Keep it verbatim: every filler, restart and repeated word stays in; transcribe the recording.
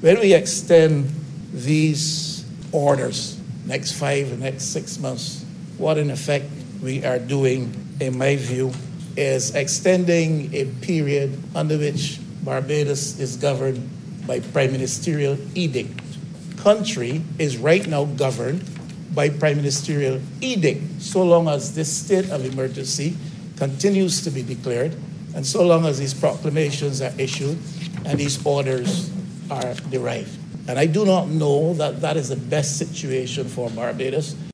When we extend these orders, next five, next six months, what in effect we are doing, in my view, is extending a period under which Barbados is governed by prime ministerial edict. Country is right now governed by prime ministerial edict, so long as this state of emergency continues to be declared, and so long as these proclamations are issued and these orders are derived. And I do not know that that is the best situation for Barbados.